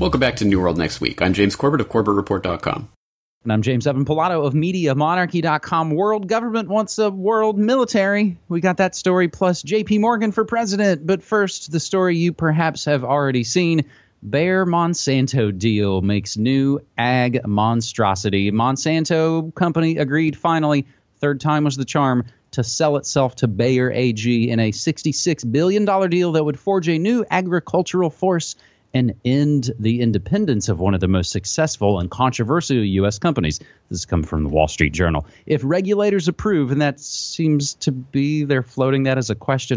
Welcome back to New World Next Week. I'm James Corbett of CorbettReport.com. And I'm James Evan Pilato of MediaMonarchy.com. World government wants a world military. We got that story plus JP Morgan for president. But first, the story you perhaps have already seen. Bayer-Monsanto deal makes new ag monstrosity. Monsanto company agreed finally, third time was the charm, to sell itself to Bayer AG in a $66 billion deal that would forge a new agricultural force and end the independence of one of the most successful and controversial U.S. companies. This has come from the Wall Street Journal. If regulators approve, and that seems to be, they're floating that as a question,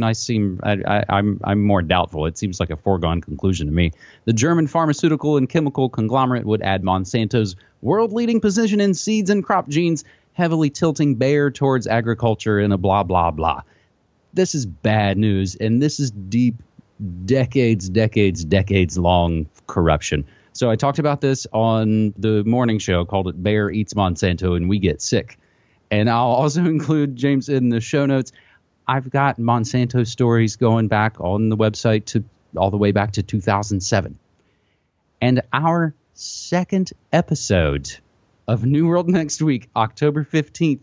I'm more doubtful. It seems like a foregone conclusion to me. The German pharmaceutical and chemical conglomerate would add Monsanto's world-leading position in seeds and crop genes, heavily tilting Bayer towards agriculture in a blah, blah, blah. This is bad news, and this is deep, decades long corruption. So I talked about this on the morning show, called it Bayer Eats Monsanto and We Get Sick. And I'll also include, James, in the show notes, I've got Monsanto stories going back on the website to all the way back to 2007. And our second episode of New World Next Week, October 15th,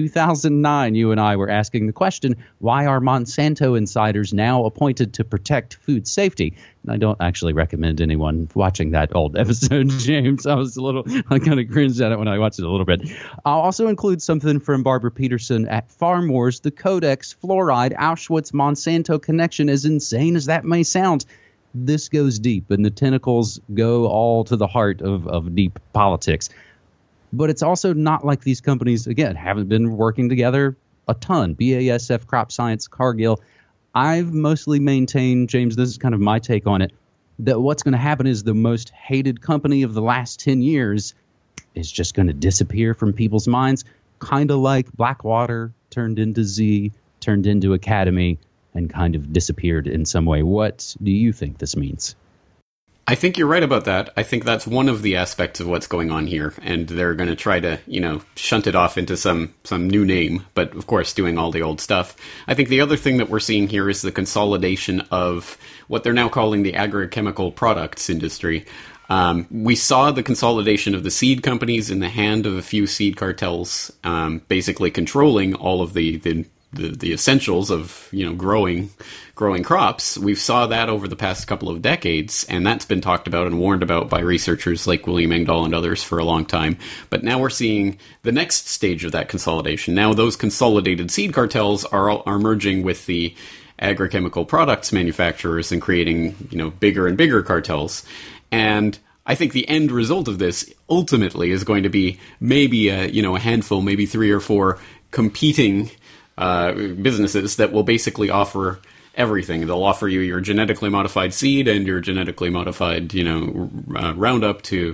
2009, you and I were asking the question, why are Monsanto insiders now appointed to protect food safety? And I don't actually recommend anyone watching that old episode, James. I kind of cringed at it when I watched it a little bit. I'll also include something from Barbara Peterson at Farm Wars. The Codex Fluoride Auschwitz Monsanto connection, as insane as that may sound, this goes deep, and the tentacles go all to the heart of deep politics. But it's also not like these companies, again, haven't been working together a ton. BASF, Crop Science, Cargill. I've mostly maintained, James, this is kind of my take on it, that what's going to happen is the most hated company of the last 10 years is just going to disappear from people's minds, kind of like Blackwater turned into Z, turned into Academy, and kind of disappeared in some way. What do you think this means? I think you're right about that. I think that's one of the aspects of what's going on here, and they're going to try to, shunt it off into some new name, but of course doing all the old stuff. I think the other thing that we're seeing here is the consolidation of what they're now calling the agrochemical products industry. We saw the consolidation of the seed companies in the hand of a few seed cartels, basically controlling all of the essentials of growing crops. We've saw that over the past couple of decades, and that's been talked about and warned about by researchers like William Engdahl and others for a long time. But now we're seeing the next stage of that consolidation. Now those consolidated seed cartels are merging with the agrochemical products manufacturers and creating bigger and bigger cartels. And I think the end result of this ultimately is going to be maybe a handful, maybe 3 or 4 competing businesses that will basically offer everything. They'll offer you your genetically modified seed and your genetically modified, Roundup to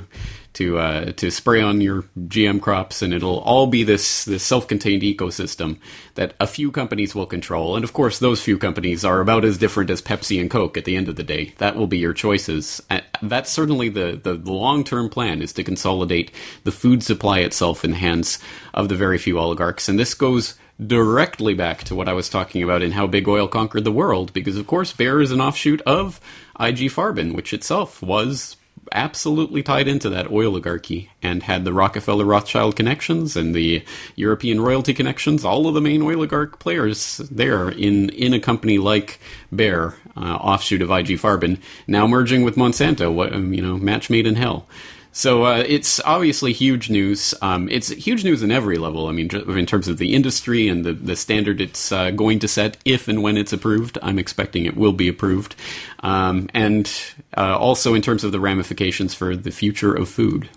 spray on your GM crops, and it'll all be this self-contained ecosystem that a few companies will control. And of course, those few companies are about as different as Pepsi and Coke at the end of the day. That will be your choices. That's certainly the long-term plan, is to consolidate the food supply itself in the hands of the very few oligarchs. And this goes directly back to what I was talking about in How Big Oil Conquered the World, because of course Bayer is an offshoot of IG Farben, which itself was absolutely tied into that oil oligarchy and had the Rockefeller Rothschild connections and the European royalty connections, all of the main oligarch players there in a company like Bayer, offshoot of IG Farben, now merging with Monsanto, match made in hell. So it's obviously huge news. It's huge news in every level. I mean, in terms of the industry and the standard it's going to set if and when it's approved. I'm expecting it will be approved. And also in terms of the ramifications for the future of food.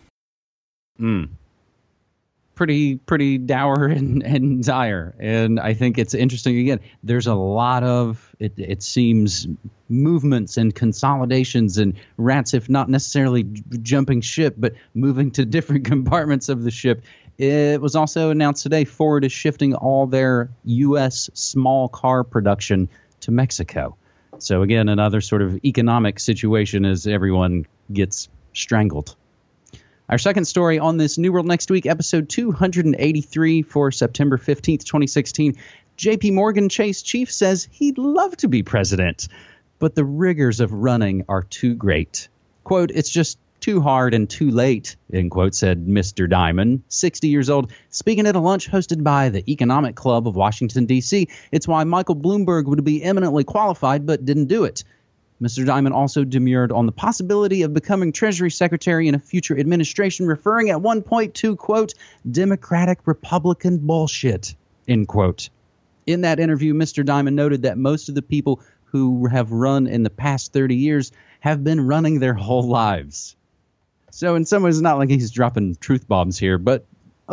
Pretty dour and dire. And I think it's interesting. Again, there's a lot of, it seems, movements and consolidations and rats, if not necessarily jumping ship, but moving to different compartments of the ship. It was also announced today Ford is shifting all their U.S. small car production to Mexico. So again, another sort of economic situation as everyone gets strangled. Our second story on this New World Next Week, episode 283 for September 15th, 2016. JP Morgan Chase chief says he'd love to be president, but the rigors of running are too great. Quote, "It's just too hard and too late," end quote, said Mr. Diamond, 60 years old, speaking at a lunch hosted by the Economic Club of Washington, D.C. It's why Michael Bloomberg would be eminently qualified but didn't do it. Mr. Diamond also demurred on the possibility of becoming Treasury Secretary in a future administration, referring at one point to, quote, Democratic Republican bullshit, end quote. In that interview, Mr. Diamond noted that most of the people who have run in the past 30 years have been running their whole lives. So in some ways, it's not like he's dropping truth bombs here, but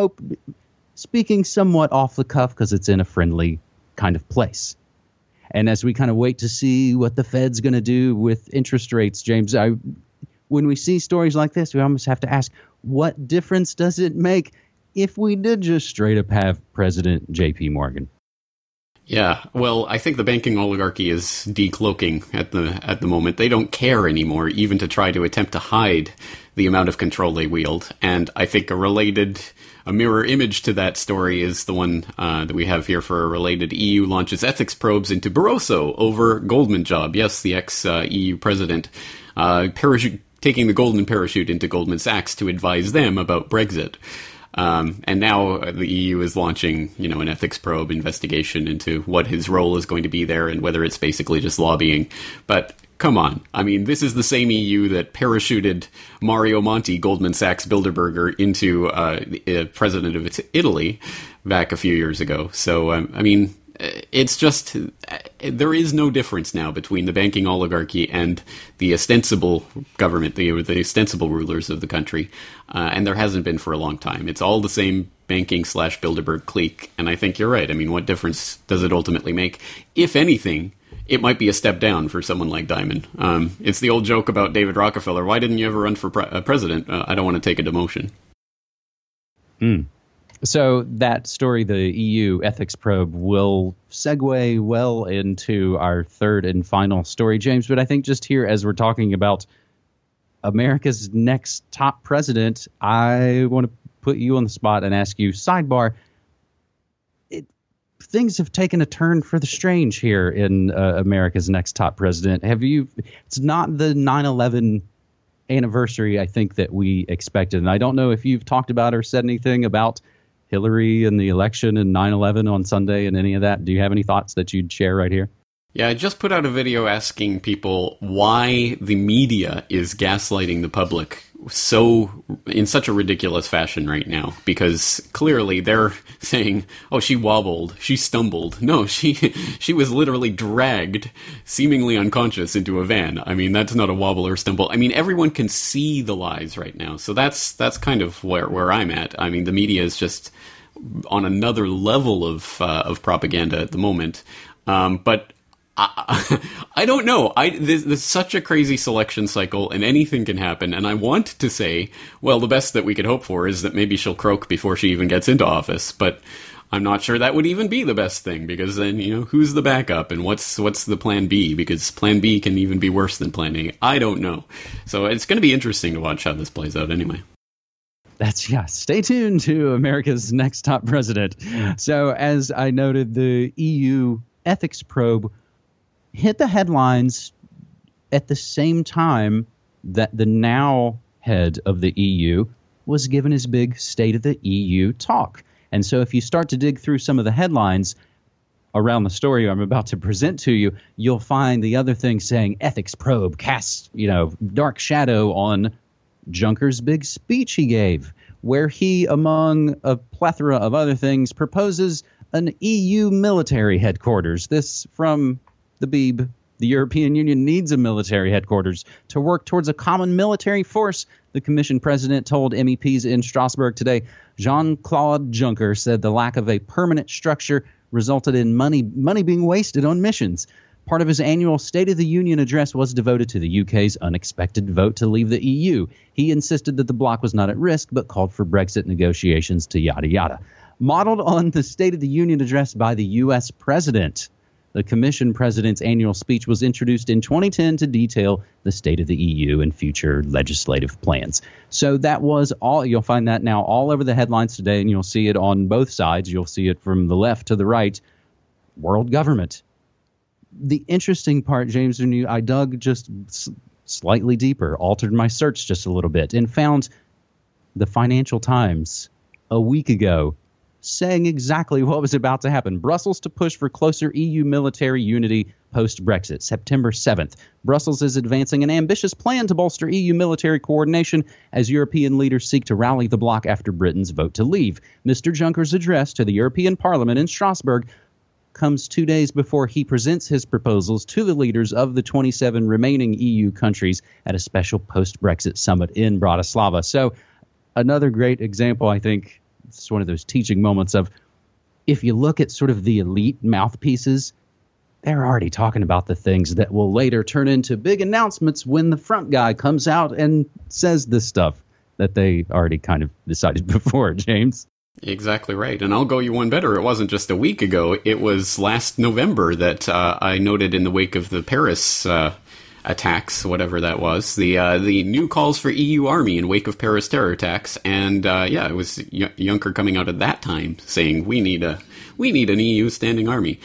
speaking somewhat off the cuff because it's in a friendly kind of place. And as we kind of wait to see what the Fed's going to do with interest rates, James, when we see stories like this, we almost have to ask, what difference does it make if we did just straight up have President J.P. Morgan? Yeah, well, I think the banking oligarchy is decloaking at the moment. They don't care anymore, even to try to attempt to hide the amount of control they wield. And I think a mirror image to that story is the one that we have here for a related. EU launches ethics probes into Barroso over Goldman job. Yes, the ex-EU president taking the golden parachute into Goldman Sachs to advise them about Brexit. And now the EU is launching, an ethics probe investigation into what his role is going to be there and whether it's basically just lobbying. But come on. I mean, this is the same EU that parachuted Mario Monti, Goldman Sachs Bilderberger, into president of Italy back a few years ago. So, it's just, there is no difference now between the banking oligarchy and the ostensible government, the ostensible rulers of the country, and there hasn't been for a long time. It's all the same banking/Bilderberg clique, and I think you're right. I mean, what difference does it ultimately make? If anything, it might be a step down for someone like Diamond. It's the old joke about David Rockefeller. Why didn't you ever run for president? I don't want to take a demotion. So that story, the EU ethics probe, will segue well into our third and final story, James. But I think just here, as we're talking about America's next top president, I want to put you on the spot and ask you, sidebar, things have taken a turn for the strange here in America's next top president. It's not the 9/11 anniversary, I think, that we expected. And I don't know if you've talked about or said anything about Hillary and the election and 9/11 on Sunday and any of that. Do you have any thoughts that you'd share right here? Yeah, I just put out a video asking people why the media is gaslighting the public in such a ridiculous fashion right now. Because clearly they're saying, oh, she wobbled, she stumbled. No, she was literally dragged, seemingly unconscious, into a van. I mean, that's not a wobble or stumble. I mean, everyone can see the lies right now. So that's kind of where I'm at. I mean, the media is just on another level of propaganda at the moment. But I don't know. There's such a crazy selection cycle, and anything can happen. And I want to say, well, the best that we could hope for is that maybe she'll croak before she even gets into office. But I'm not sure that would even be the best thing, because then, who's the backup and what's the plan B? Because plan B can even be worse than plan A. I don't know. So it's going to be interesting to watch how this plays out anyway. Stay tuned to America's next top president. So as I noted, the EU ethics probe hit the headlines at the same time that the now head of the EU was given his big State of the EU talk. And so if you start to dig through some of the headlines around the story I'm about to present to you, you'll find the other thing saying ethics probe casts, dark shadow on Juncker's big speech he gave, where he, among a plethora of other things, proposes an EU military headquarters. This from the Beeb. The European Union needs a military headquarters to work towards a common military force, the Commission president told MEPs in Strasbourg today. Jean-Claude Juncker said the lack of a permanent structure resulted in money being wasted on missions. Part of his annual State of the Union address was devoted to the UK's unexpected vote to leave the EU. He insisted that the bloc was not at risk, but called for Brexit negotiations to yada yada. Modeled on the State of the Union address by the U.S. president, the Commission president's annual speech was introduced in 2010 to detail the state of the EU and future legislative plans. So that was all. You'll find that now all over the headlines today, and you'll see it on both sides. You'll see it from the left to the right. World government. The interesting part, James, when I dug just slightly deeper, altered my search just a little bit, and found the Financial Times a week ago saying exactly what was about to happen. Brussels to push for closer EU military unity post-Brexit. September 7th. Brussels is advancing an ambitious plan to bolster EU military coordination as European leaders seek to rally the bloc after Britain's vote to leave. Mr. Juncker's address to the European Parliament in Strasbourg comes 2 days before he presents his proposals to the leaders of the 27 remaining EU countries at a special post-Brexit summit in Bratislava. So another great example, I think, it's one of those teaching moments of, if you look at sort of the elite mouthpieces, they're already talking about the things that will later turn into big announcements when the front guy comes out and says this stuff that they already kind of decided before, James. Exactly right. And I'll go you one better. It wasn't just a week ago. It was last November that I noted in the wake of the Paris attacks, whatever that was, the new calls for EU army in wake of Paris terror attacks. And it was Juncker coming out at that time saying we need an EU standing army.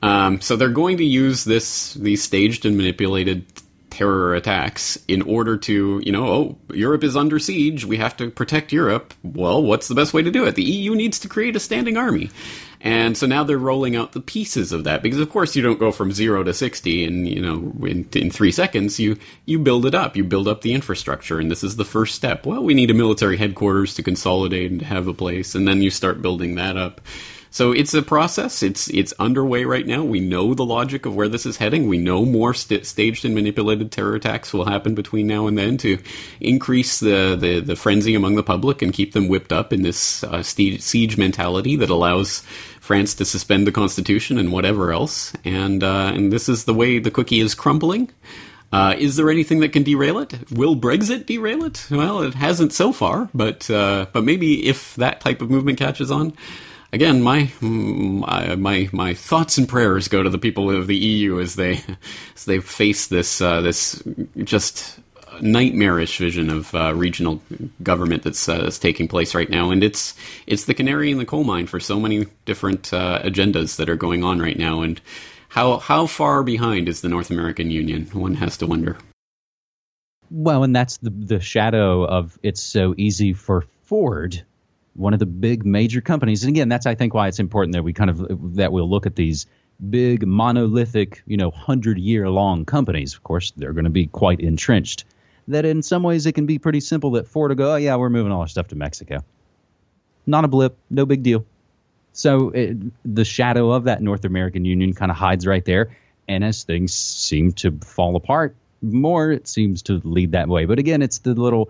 So they're going to use these staged and manipulated terror attacks in order to, Europe is under siege. We have to protect Europe. Well, what's the best way to do it? The EU needs to create a standing army. And so now they're rolling out the pieces of that because, of course, you don't go from 0 to 60 and, in 3 seconds. You build it up. You build up the infrastructure. And this is the first step. Well, we need a military headquarters to consolidate and to have a place. And then you start building that up. So it's a process. It's underway right now. We know the logic of where this is heading. We know more staged and manipulated terror attacks will happen between now and then to increase the frenzy among the public and keep them whipped up in this siege mentality that allows France to suspend the Constitution and whatever else. And this is the way the cookie is crumbling. Is there anything that can derail it? Will Brexit derail it? Well, it hasn't so far, but maybe if that type of movement catches on. Again, my thoughts and prayers go to the people of the EU as they face this just nightmarish vision of regional government that's taking place right now, and it's the canary in the coal mine for so many different agendas that are going on right now. And how far behind is the North American Union? One has to wonder. Well, and that's the shadow of it's so easy for Ford, one of the big major companies. And again, that's, I think, why it's important that we'll look at these big monolithic, 100-year-long companies. Of course, they're going to be quite entrenched. That in some ways it can be pretty simple that Ford will go, oh, yeah, we're moving all our stuff to Mexico. Not a blip, no big deal. So the shadow of that North American Union kind of hides right there. And as things seem to fall apart more, it seems to lead that way. But again, it's the little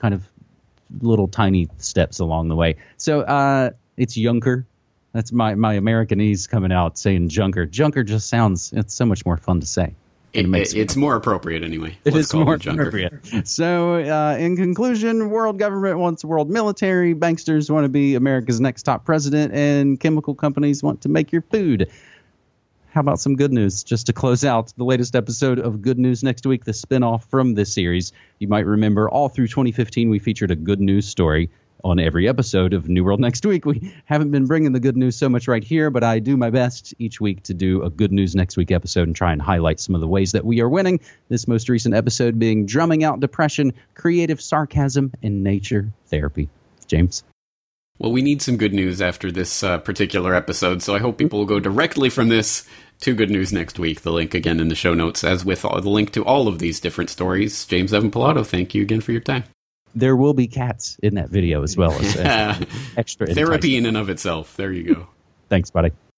tiny steps along the way. So it's Juncker. That's my Americanese coming out saying Juncker. Juncker just sounds, it's so much more fun to say. It's more appropriate anyway. It is more appropriate. So in conclusion, world government wants world military, banksters want to be America's next top president, and chemical companies want to make your food. How about some good news just to close out the latest episode of Good News Next Week, the spinoff from this series? You might remember all through 2015 we featured a good news story on every episode of New World Next Week. We haven't been bringing the good news so much right here, but I do my best each week to do a Good News Next Week episode and try and highlight some of the ways that we are winning. This most recent episode being drumming out depression, creative sarcasm, and nature therapy. James? Well, we need some good news after this particular episode, so I hope people will go directly from this to Good News Next Week. The link again in the show notes, as with the link to all of these different stories. James Evan Pilato, thank you again for your time. There will be cats in that video as well as extra therapy in and of itself. There you go. Thanks, buddy.